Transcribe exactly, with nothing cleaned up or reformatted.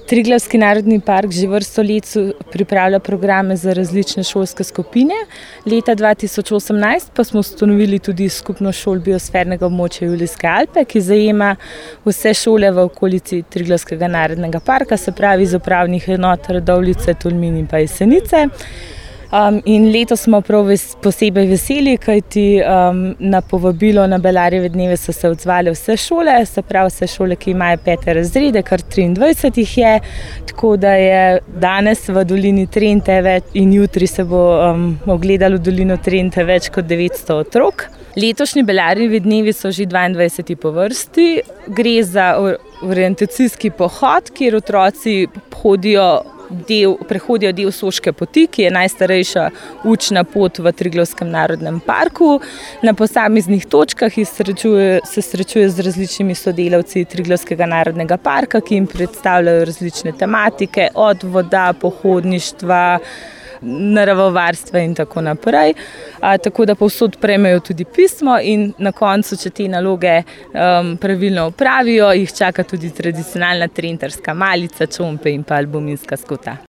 Triglavski narodni park že vrsto let pripravlja programe za različne šolske skupine. Leta dva tisoč osemnajst pa smo ustanovili tudi skupnost šol biosfernega območja Julijske Alpe, ki zajema vse šole v okolici Triglavskega narodnega parka, se pravi iz upravnih enot Radovljice, Tolmin in pa Jesenice. Um, in letos smo prav ves, posebej veseli, kajti um, na povabilo na Belarjeve dneve so se odzvale vse šole, se pravi vse šole, ki imajo pete razrede, kar triindvajset jih je, tako da je danes v dolini Trente več in jutri se bo um, ogledalo dolino Trente več kot devetsto otrok. Letošnji Belarjevi dnevi so že dvaindvajseti po vrsti. Gre za orientacijski pohod, kjer otroci hodijo Del, prehodijo del Soške poti, ki je najstarejša učna pot v Triglavskem narodnem parku. Na posameznih točkah srečuje, se srečuje z različnimi sodelavci Triglavskega narodnega parka, ki jim predstavljajo različne tematike, od voda, pohodništva, naravovarstva in tako naprej. A, tako da povsod prejmejo tudi pismo in na koncu, če te naloge um, pravilno opravijo, jih čaka tudi tradicionalna trentarska malica, čompe in pa albuminska skota.